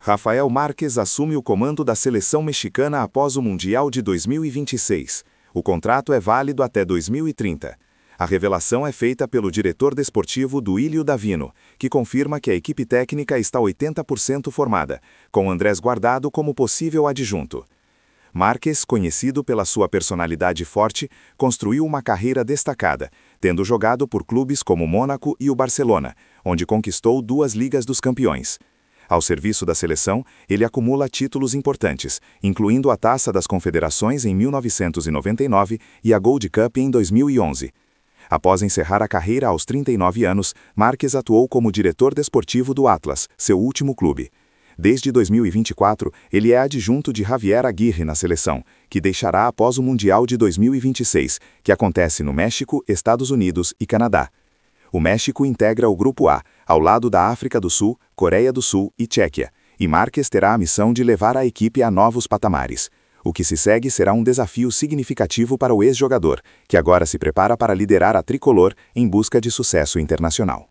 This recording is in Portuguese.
Rafael Márquez assume o comando da seleção mexicana após o Mundial de 2026. O contrato é válido até 2030. A revelação é feita pelo diretor desportivo Duílio Davino, que confirma que a equipe técnica está 80% formada, com Andrés Guardado como possível adjunto. Márquez, conhecido pela sua personalidade forte, construiu uma carreira destacada, tendo jogado por clubes como o Mônaco e o Barcelona, onde conquistou 2 Ligas dos Campeões. Ao serviço da seleção, ele acumula títulos importantes, incluindo a Taça das Confederações em 1999 e a Gold Cup em 2011. Após encerrar a carreira aos 39 anos, Márquez atuou como diretor desportivo do Atlas, seu último clube. Desde 2024, ele é adjunto de Javier Aguirre na seleção, que deixará após o Mundial de 2026, que acontece no México, Estados Unidos e Canadá. O México integra o Grupo A, ao lado da África do Sul, Coreia do Sul e Tchequia, e Márquez terá a missão de levar a equipe a novos patamares. O que se segue será um desafio significativo para o ex-jogador, que agora se prepara para liderar a tricolor em busca de sucesso internacional.